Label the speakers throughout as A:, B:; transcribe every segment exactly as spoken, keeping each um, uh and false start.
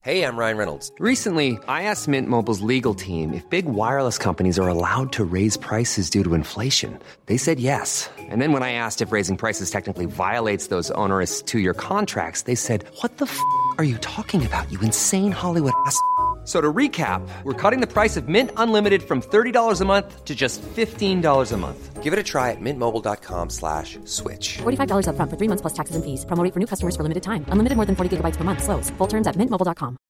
A: Hey, I'm Ryan Reynolds.
B: Recently, I asked Mint Mobile's legal team if big wireless companies are allowed to raise prices due to inflation. They said yes. And then when I asked if raising prices technically violates those onerous two-year contracts, they said, "What the f*** are you talking about, you insane Hollywood ass?" So to recap, we're cutting the price of Mint Unlimited from thirty dollars a month to just fifteen dollars a month.
A: Give it a try at mintmobile.com slash switch.
C: forty-five dollars up front for three months plus taxes and fees. Promo rate for new customers for limited time. Unlimited more than forty gigabytes per month. Slows full terms at mint mobile dot com.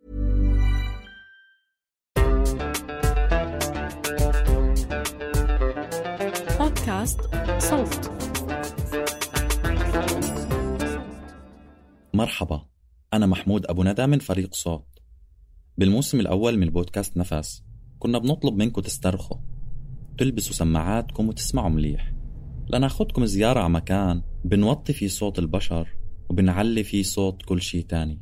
D: بودكاست صوت.
E: مرحبا، أنا محمود أبو ندى من فريق صوت. بالموسم الأول من بودكاست نفس كنا بنطلب منكم تسترخوا، تلبسوا سماعاتكم وتسمعوا مليح، لناخدكم زيارة على مكان بنوطي فيه صوت البشر وبنعلي فيه صوت كل شي تاني.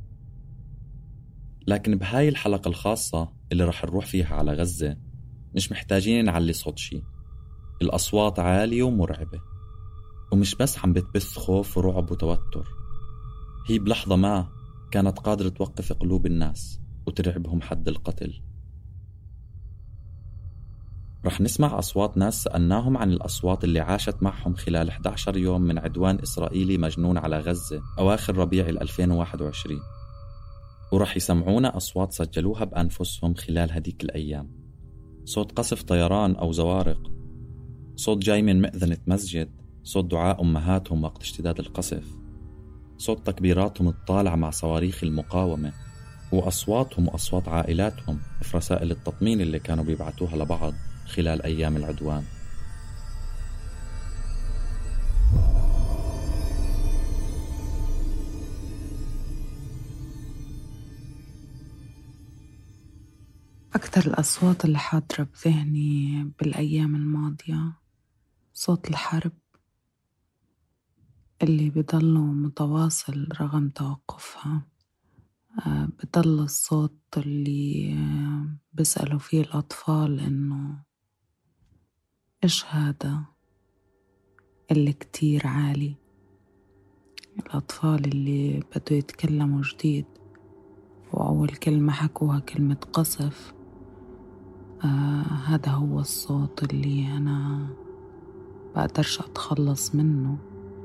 E: لكن بهاي الحلقة الخاصة اللي رح نروح فيها على غزة مش محتاجين نعلي صوت شي. الأصوات عالية ومرعبة، ومش بس عم بتبث خوف ورعب وتوتر، هي بلحظة ما كانت قادرة توقف قلوب الناس وترعبهم حد القتل. رح نسمع أصوات ناس سألناهم عن الأصوات اللي عاشت معهم خلال إحدى عشر يوم من عدوان إسرائيلي مجنون على غزة أواخر ربيع ألفين وواحد وعشرين، ورح يسمعونا أصوات سجلوها بأنفسهم خلال هديك الأيام. صوت قصف طيران أو زوارق، صوت جاي من مأذنة مسجد، صوت دعاء أمهاتهم وقت اشتداد القصف، صوت تكبيراتهم الطالعة مع صواريخ المقاومة، وأصواتهم وأصوات عائلاتهم في رسائل التطمين اللي كانوا بيبعتوها لبعض خلال أيام العدوان.
F: أكثر الأصوات اللي حاضرة بذهني بالأيام الماضية صوت الحرب اللي بيضل متواصل رغم توقفها. آه بضل الصوت اللي آه بيسألوا فيه الأطفال إنه إيش هذا اللي كتير عالي. الأطفال اللي بدوا يتكلموا جديد وأول كلمة حكوها كلمة قصف. آه هذا هو الصوت اللي أنا بقدرش أتخلص منه.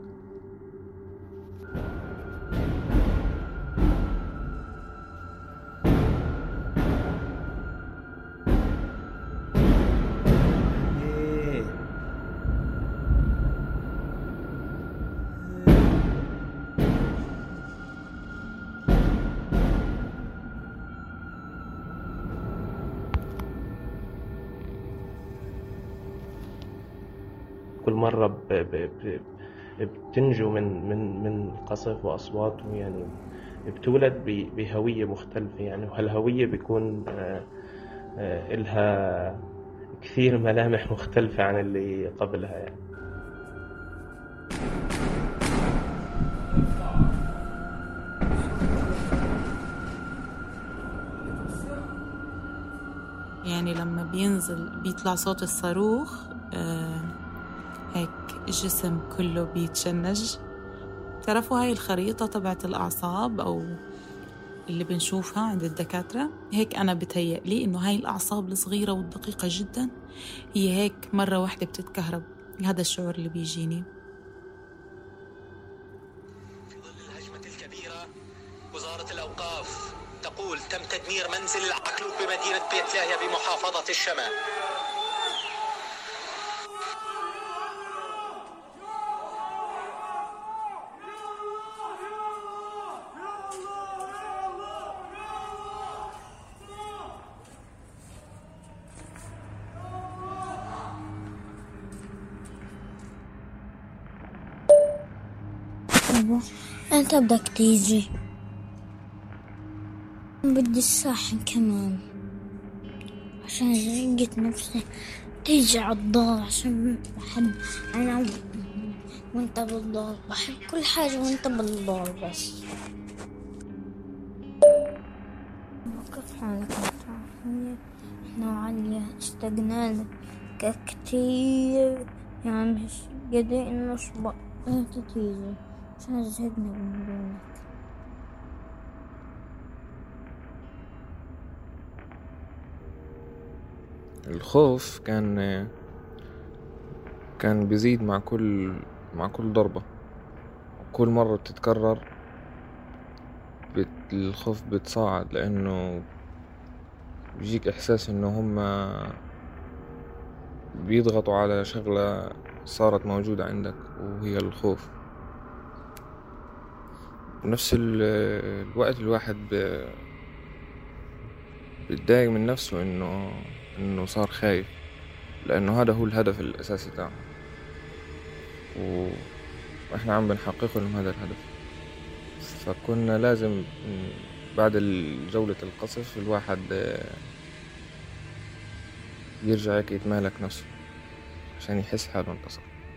G: كل مرة ب... ب... ب... بتنجو من من من القصف وأصواته، يعني بتولد ب... بهوية مختلفة يعني، وهالهوية بيكون آه آه إلها كثير ملامح مختلفة عن اللي قبلها يعني.
D: يعني لما بينزل بيطلع صوت الصاروخ آه هيك الجسم كله بيتشنج. تعرفوا هاي الخريطة تبعت الأعصاب أو اللي بنشوفها عند الدكاترة؟ هيك أنا بتهيأ لي إنه هاي الأعصاب الصغيرة والدقيقة جدا هي هيك مرة واحدة بتتكهرب. هذا الشعور اللي بيجيني.
H: في ظل الهجمة الكبيرة، وزارة الأوقاف تقول تم تدمير منزل العقلوب بمدينة بيت لاهيا بمحافظة الشمال.
I: أنت بدك تيجي؟ بدي الشاحن كمان عشان رقت نفسي تيجي عالدار، عشان بحب أنا وأنت بالدار، بحب كل حاجة وأنت بالدار. بس كيف حالك أنت؟ إحنا وعليا اشتقنا لك كتير، يعني مش قادرين نشبع. أنت تيجي عشان زهقنا من دونك.
J: الخوف كان كان بيزيد مع كل مع كل ضربة، كل مرة بتتكرر بت... الخوف بتصاعد، لأنه بيجيك إحساس إنه هم بيضغطوا على شغلة صارت موجودة عندك وهي الخوف. بنفس الوقت الواحد بيتضايق من نفسه إنه إنه صار خايف، لأنه هذا هو الهدف الأساسي تاعه، وإحنا عم بنحققه لهم هذا الهدف. فكنا لازم بعد جولة القصف الواحد يرجع هيك يتمالك نفسه عشان يحس حاله انتصر.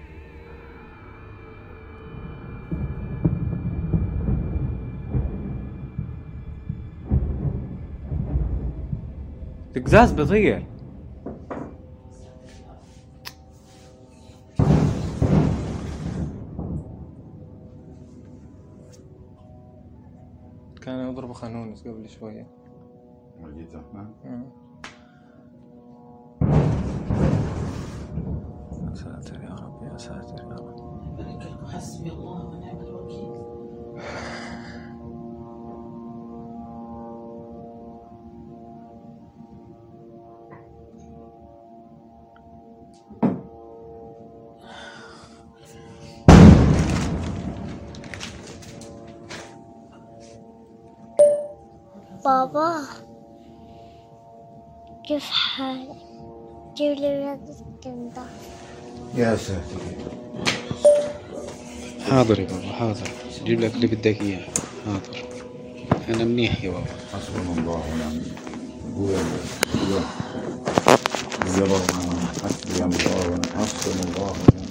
K: القزاز بيضيع. كان يضرب خانونس قبل شوية.
L: وليد زحمان.
K: يا ساتر يا رب، يا ساتر يا رب.
M: ملك حسبي الله ونعم الوكيل.
I: بابا كيف حالك؟ جيب لي ولادك انت.
L: يا ساتر.
N: حاضر يا بابا حاضر، جيب لك اللي بدك اياه. حاضر انا منيح يا بابا.
L: حسبنا الله ونعم الوكيل. يا بابا حسبي الله ونعم حسبنا الله ونعم الوكيل.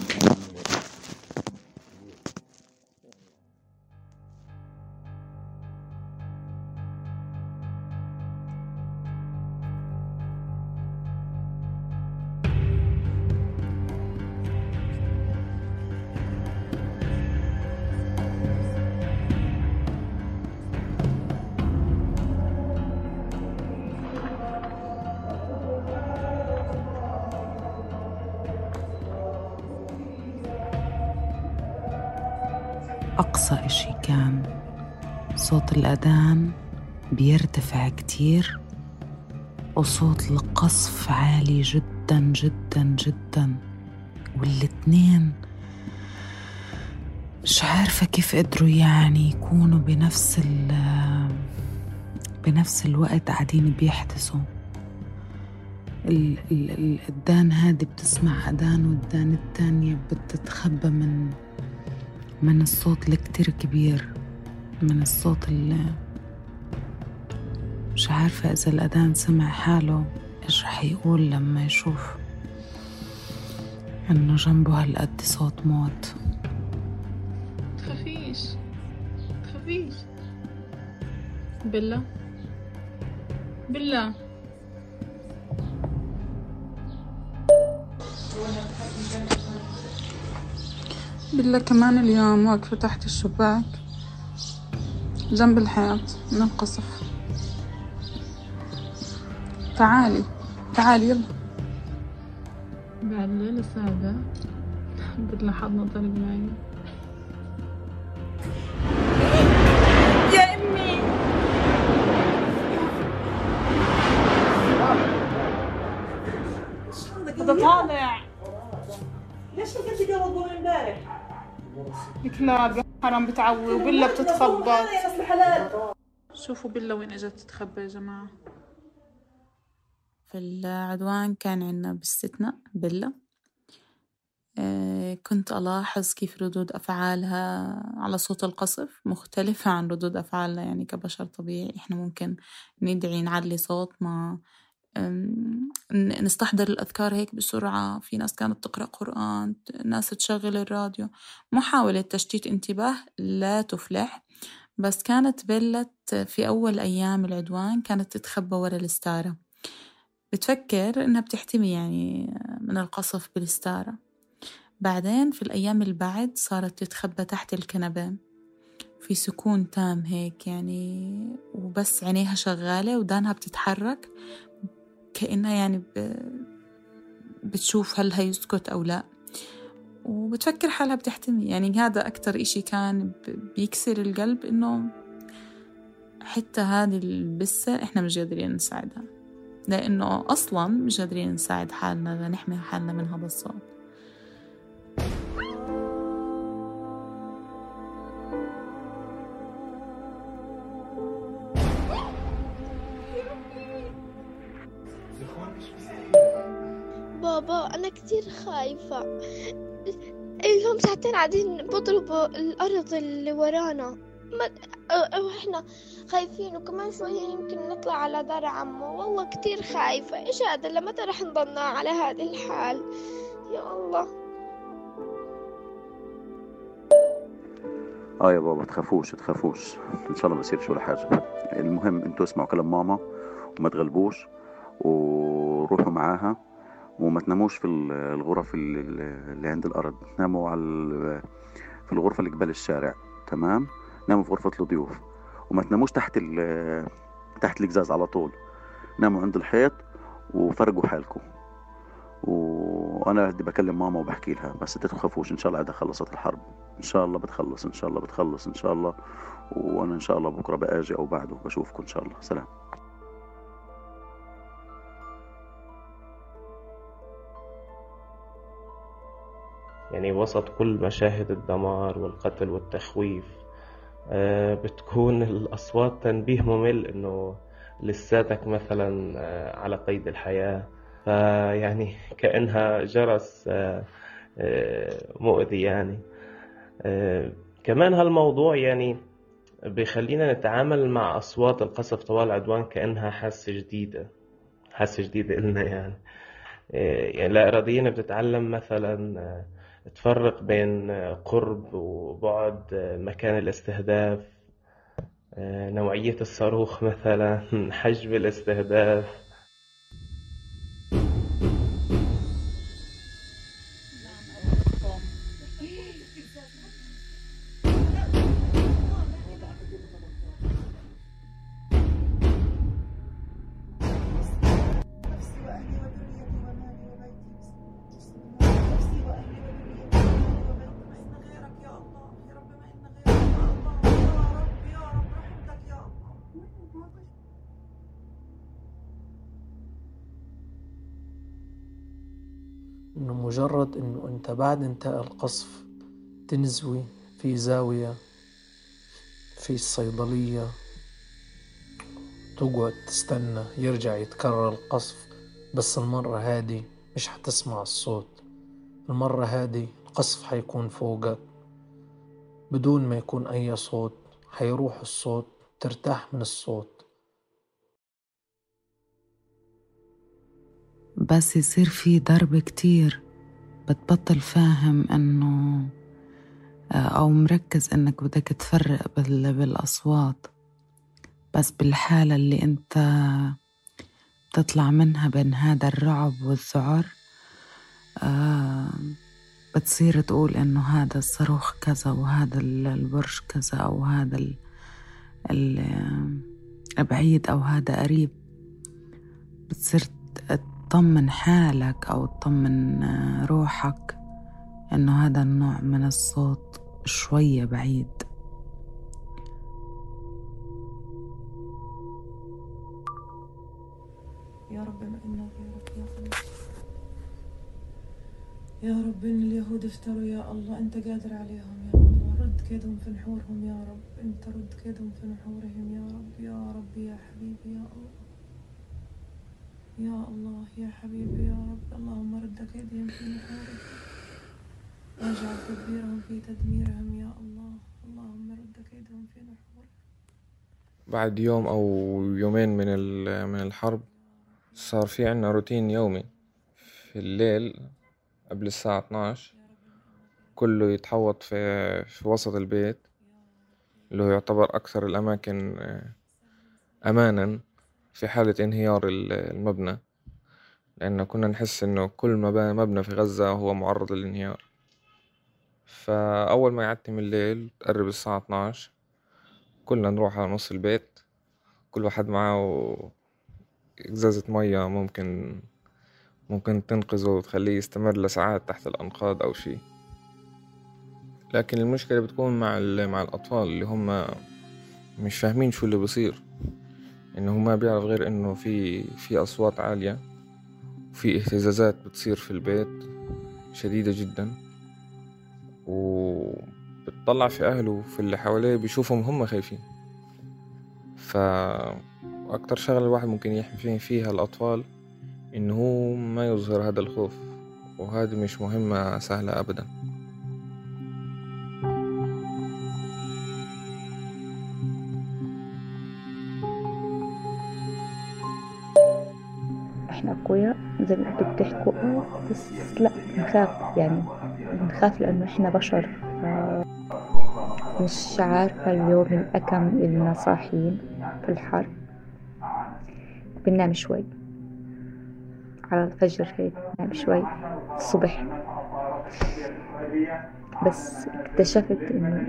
F: أقصى إشي كان صوت الأذان بيرتفع كتير، وصوت القصف عالي جدا جدا جدا، والاتنين مش عارفة كيف قدروا يعني يكونوا بنفس ال بنفس الوقت قاعدين بيحدثوا. الأذان هادي بتسمع أذان، والأذان التانية بتتخبى من من الصوت الكتير كبير، من الصوت اللي مش عارفة إذا الأذان سمع حاله إيش رح يقول لما يشوف إنه جنبه هالقد صوت موت.
D: تخافيش تخافيش بالله بالله.
O: بالله كمان اليوم واقفة تحت الشباك جنب الحيط من القصف. تعالي تعالي يلا.
D: بعد ليلة سادة بالله حضنا طريق معي. يا أمي هذا طالع. ليش لقيتي قلب من امبارح؟ كلاب حرام بتعوي وبلا بتتخبط. شوفوا بلا وين اجت تتخبى يا جماعة. في العدوان كان عنا باستثناء بلا. آه كنت ألاحظ كيف ردود أفعالها على صوت القصف مختلفة عن ردود أفعالنا يعني كبشر طبيعي. إحنا ممكن ندعي نعلي صوتنا، نستحضر الأذكار هيك بسرعة. في ناس كانت تقرأ قرآن، ناس تشغل الراديو. محاولة تشتيت انتباه لا تفلح. بس كانت بلت في أول أيام العدوان كانت تتخبى ورا الستارة، بتفكر إنها بتحتمي يعني من القصف بالستارة. بعدين في الأيام اللي بعد صارت تتخبى تحت الكنبة في سكون تام هيك يعني، وبس عينيها شغالة ودانها بتتحرك كأنها يعني بتشوف هل هيسكت أو لا، وبتفكر حالها بتحتمي. يعني هذا أكتر إشي كان بيكسر القلب، إنه حتى هذه البسة إحنا مش قادرين نساعدها، لأنه أصلاً مش قادرين نساعد حالنا لنحمي حالنا من هذا الصوت.
P: بابا أنا كتير خايفة، اليوم ساعتين قاعدين بضربوا الأرض اللي ورانا، ما وإحنا خايفين، وكمان شوية يمكن نطلع على دار عمو، والله كتير خايفة. إيش هذا؟ لمتى رح نضلنا على هذا الحال؟ يا الله.
Q: اه يا بابا تخافوش تخافوش، ان شاء الله ما يصيرش ولا حاجة. المهم انتوا اسمعوا كلام ماما وما تغلبوش، وروحوا معاها، وما تناموش في الغرف اللي عند الأرض، ناموا على في الغرفة اللي قبل الشارع، تمام؟ ناموا في غرفة الضيوف، وما تناموش تحت تحت القزاز على طول، ناموا عند الحيط وفرقوا حالكم. وانا بدي بكلم ماما وبحكي لها، بس انتوا تخافوش، ان شاء الله عندها خلصت الحرب، ان شاء الله بتخلص، ان شاء الله بتخلص ان شاء الله. وانا ان شاء الله بكره باجي او بعده بشوفكم ان شاء الله. سلام.
G: يعني وسط كل مشاهد الدمار والقتل والتخويف آه بتكون الأصوات تنبيه ممل إنه لساتك مثلا آه على قيد الحياة، فيعني كأنها جرس آه آه مؤذي. يعني آه كمان هالموضوع يعني بيخلينا نتعامل مع أصوات القصف طوال العدوان كأنها حاسة جديدة، حاسة جديدة إلنا. يعني آه يعني لا إراديا بتتعلم مثلا آه تفرق بين قرب وبعد مكان الاستهداف، نوعية الصاروخ مثلا، حجم الاستهداف.
R: إنه مجرد إنه أنت بعد انتهاء القصف تنزوي في زاوية في الصيدلية، تقعد تستنى يرجع يتكرر القصف، بس المرة هذه مش حتسمع الصوت، المرة هذه القصف حيكون فوقك بدون ما يكون أي صوت، حيروح الصوت، ترتاح من الصوت.
F: بس يصير في ضرب كتير بتبطل فاهم انه او مركز انك بدك تفرق بالأصوات، بس بالحالة اللي انت بتطلع منها بين هذا الرعب والذعر بتصير تقول انه هذا الصاروخ كذا وهذا البرج كذا او هذا البعيد او هذا قريب. بتصير تطمن حالك أو تطمن روحك إنه هذا النوع من الصوت شوية بعيد.
M: يا رب ما إنا غيرك يا خلاص، يا رب إن اليهود افتروا يا الله، أنت قادر عليهم يا الله، رد كيدهم في نحورهم يا رب، أنت رد كيدهم في نحورهم يا رب، يا رب يا حبيبي يا الله، يا الله يا حبيبي يا رب. اللهم رد كيدهم في نحورهم واجعل تدبيرهم في تدميرهم يا الله، اللهم رد كيدهم في نحورهم.
J: بعد يوم أو يومين من من الحرب صار في عنا روتين يومي في الليل قبل الساعة اثناشر كله يتحوط في, في وسط البيت اللي هو يعتبر أكثر الأماكن أمانا في حالة انهيار المبنى، لأن كنا نحس إنه كل مبنى في غزة هو معرض للانهيار. فأول ما يعتم الليل تقرب الساعة اثناشر كلنا نروح على نص البيت، كل واحد معه إزازة مية ممكن ممكن تنقذه وتخليه يستمر لساعات تحت الأنقاض أو شيء. لكن المشكلة بتكون مع مع الأطفال اللي هم مش فاهمين شو اللي بيصير، إنه ما بيعرف غير إنه في في أصوات عالية وفي اهتزازات بتصير في البيت شديدة جدا، وبتطلع في أهله وفي اللي حواليه بيشوفهم هم خايفين. فأكتر شغلة الواحد ممكن يحمي فيها الأطفال إنه هو ما يظهر هذا الخوف، وهذه مش مهمة سهلة أبدا.
S: احنا اقوياء زي ما انتوا بتحكوا، بس لا بنخاف، يعني بنخاف لانه احنا بشر. مش عارفة اليوم الأكم إلنا صاحيين في الحر، بننام شوي على الفجر هيك، بننام شوي الصبح. بس اكتشفت إنه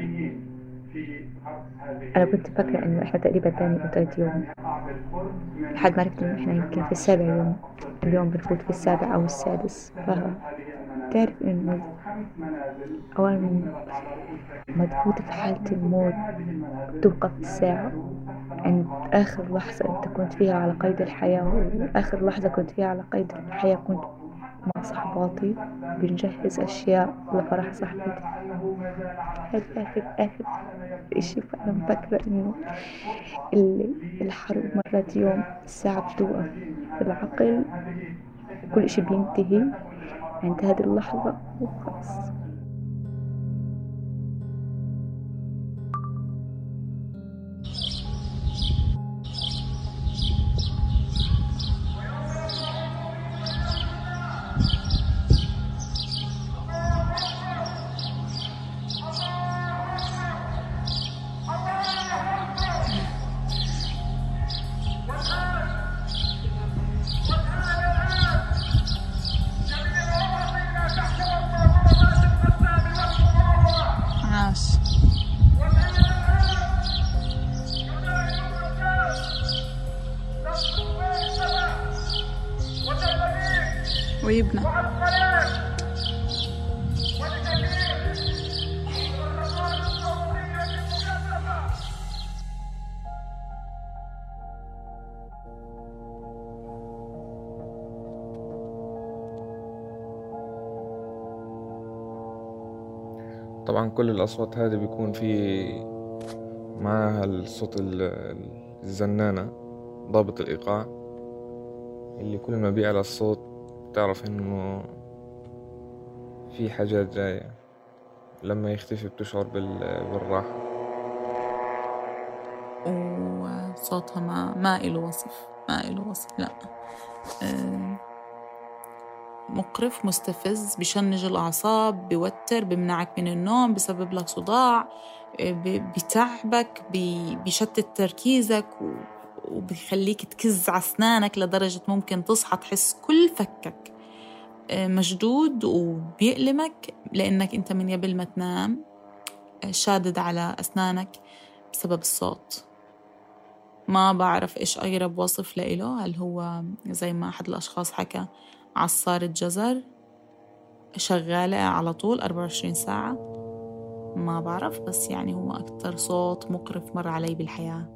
S: أنا كنت فاكرة إنه إحنا تقريبا تاني أو تالت يوم، لحد ما عرفت إنه إحنا يمكن في السابع يوم، اليوم بنفوت في السابع أو السادس. فتعرف إنه أول ما تفوت في حالة الموت توقف الساعة عند آخر لحظة أنت كنت فيها على قيد الحياة، وآخر لحظة كنت فيها على قيد الحياة كنت مع صحباتي بنجهز أشياء لفرح صاحبتي. هذا آخر آخر إشي. فأنا مفكرة إنه الحرب مرات يوم الساعة بتوقف، العقل كل إشي بينتهي عند هذه اللحظة وخلاص.
O: ويبنى
J: طبعا كل الأصوات هذه بيكون في معها الصوت الزنانة ضابط الإيقاع، اللي كل ما بيعلى الصوت تعرف إنه في حاجات جاية. لما يختفي بتشعر بالراحة.
D: وصوتها ما ما إله وصف، ما إله وصف، لا أه مقرف، مستفز، بيشنج الأعصاب، بيوتر، بيمنعك من النوم، بسبب لك صداع، بيتعبك، بيشتت تركيزك، وبيخليك تكز على أسنانك لدرجة ممكن تصحى تحس كل فكك مشدود، وبيألمك لأنك أنت من قبل ما تنام شادد على أسنانك بسبب الصوت. ما بعرف إيش أقرب وصف لإله، هل هو زي ما أحد الأشخاص حكى عصارة جزر شغالة على طول أربعة وعشرين ساعة، ما بعرف، بس يعني هو أكتر صوت مقرف مر علي بالحياة.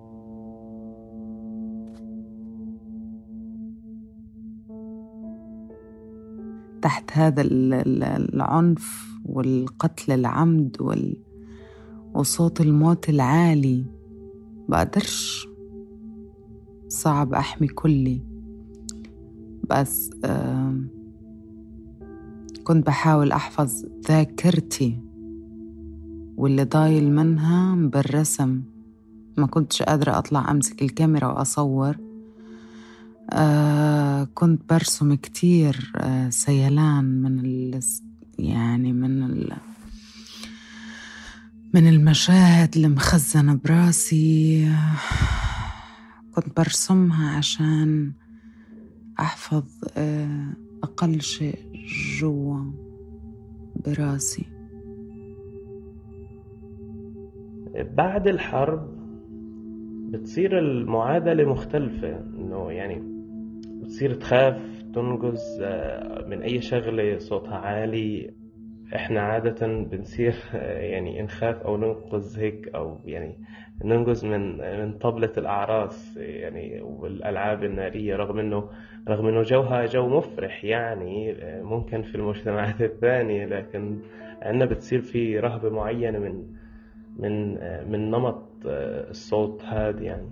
F: تحت هذا العنف والقتل العمد وال... وصوت الموت العالي بقدرش، صعب أحمي كلي، بس آه كنت بحاول أحفظ ذاكرتي واللي ضايل منها بالرسم. ما كنتش قادرة أطلع أمسك الكاميرا وأصور. آه كنت برسم كتير آه سيلان من ال يعني من ال من المشاهد المخزنة براسي. كنت برسمها عشان أحفظ آه أقل شيء جوا براسي.
G: بعد الحرب بتصير المعادلة مختلفة، إنه يعني بتصير تخاف تنقز من أي شغلة صوتها عالي، إحنا عادة بنصير يعني نخاف أو ننقز هيك، أو يعني ننقز من من طبلة الأعراس يعني والألعاب النارية، رغم إنه رغم إنه جوها جو مفرح يعني ممكن في المجتمعات الثانية، لكن عندنا بتصير في رهبة معينة من من من نمط الصوت هذا يعني.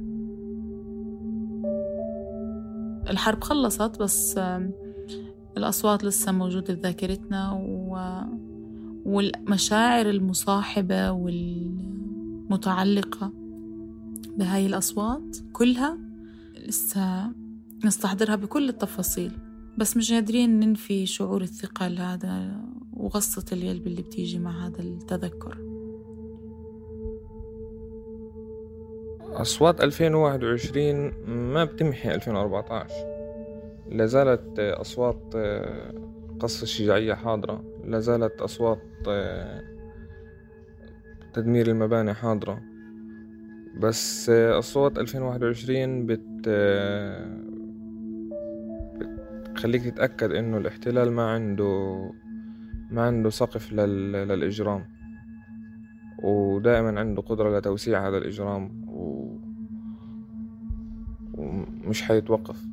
D: الحرب خلصت بس الأصوات لسه موجودة في ذاكرتنا، و... والمشاعر المصاحبة والمتعلقة بهاي الأصوات كلها لسه نستحضرها بكل التفاصيل، بس مش قادرين ننفي شعور الثقل هذا وغصة القلب اللي بتيجي مع هذا التذكر.
J: أصوات ألفين وواحد وعشرين ما بتمحي ألفين وأربعة عشر، لازالت أصوات قص الشجاعية حاضرة، لازالت أصوات تدمير المباني حاضرة، بس أصوات ألفين وواحد وعشرين بت بتخليك تتأكد إنه الاحتلال ما عنده ما عنده سقف لل... للإجرام، ودائما عنده قدرة لتوسيع هذا الإجرام و... ومش حيتوقف.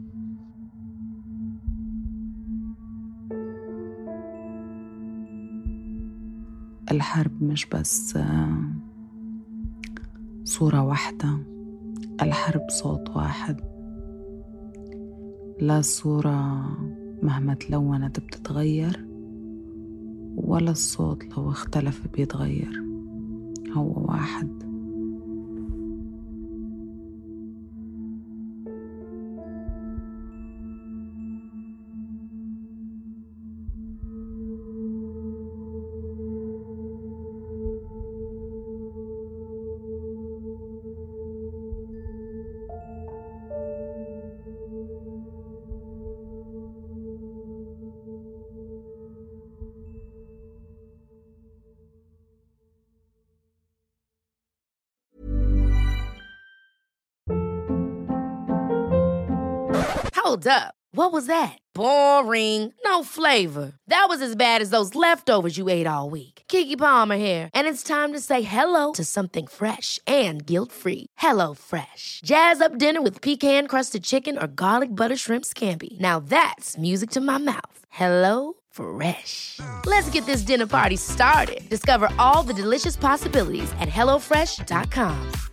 F: الحرب مش بس صورة واحدة، الحرب صوت واحد. لا الصورة مهما تلونت بتتغير، ولا الصوت لو اختلف بيتغير، هو واحد.
T: Hold up. What was that? Boring. No flavor. That was as bad as those leftovers you ate all week. Keke Palmer here, and it's time to say hello to something fresh and guilt-free. Hello Fresh. Jazz up dinner with pecan-crusted chicken or garlic butter shrimp scampi. Now that's music to my mouth. Hello Fresh. Let's get this dinner party started. Discover all the delicious possibilities at hello fresh dot com.